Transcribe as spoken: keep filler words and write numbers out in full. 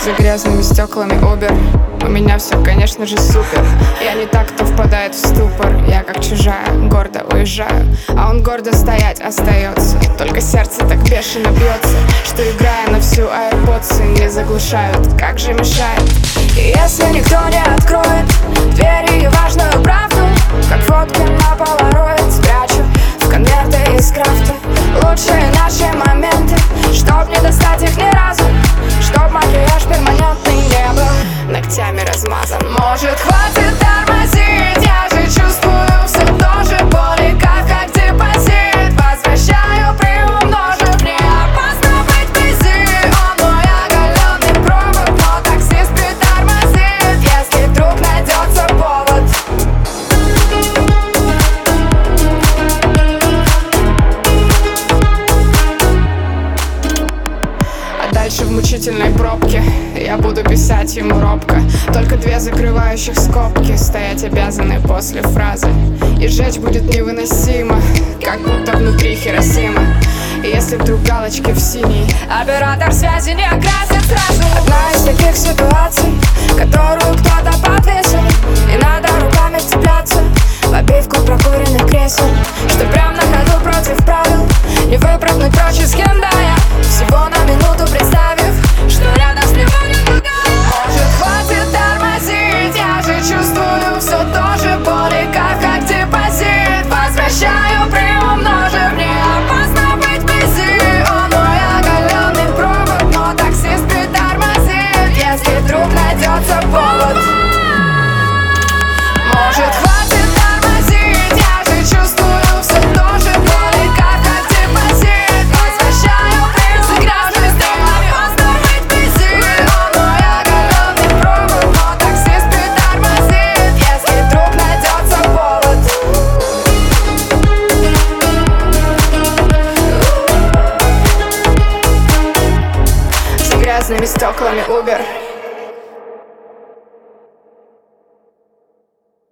За грязными стеклами Uber. У меня все, конечно же, супер. Я не так, кто впадает в ступор. Я как чужая, гордо уезжаю, а он гордо стоять остается. Только сердце так бешено бьется, что, играя на всю AirPods, не заглушают. Как же мешает. И если никто не откроет двери и важную правду, как фотки на полароид, спрячу в конверты из крафта лучшие наши моменты, чтоб не достать их ни разу, чтоб макияж перманентный не был ногтями размазан. Может, хватит тормозить, я же чувствую все тоже. Боли как, как депозит, возвращаю, приумножив. Не опасно быть вблизи, он мой оголенный провод, но таксист притормозит, если вдруг найдется повод. А дальше в мучительной пробке я буду писать ему робко. Только две закрывающих скобки стоять обязаны после фразы. И сжечь будет невыносимо, как будто внутри Хиросима. И если вдруг галочки в синий, оператор связи не окрасит сразу. Одна из таких ситуаций, которую кто-то подвесил, и надо руками цепляться в обивку прокуренных кресел, что прям на ходу против правил не выпрыгнуть прочь из хендая, всего на минуту представив, что рядом с него не другая. Может, хватит тормозить, я же чувствую все тоже. Боли как, как депозит, возвращаю, приумножив. Не опасно быть вблизи, он мой оголенный провод, но таксист притормозит, если вдруг найдется повод. Может, хватит тормозить, я же чувствую все тоже. Боли как, как депозит, возвращаю, приумножив. Не опасно быть вблизи, он мой оголенный провод, но таксист притормозит, если вдруг найдется повод. За грязными стеклами Uber.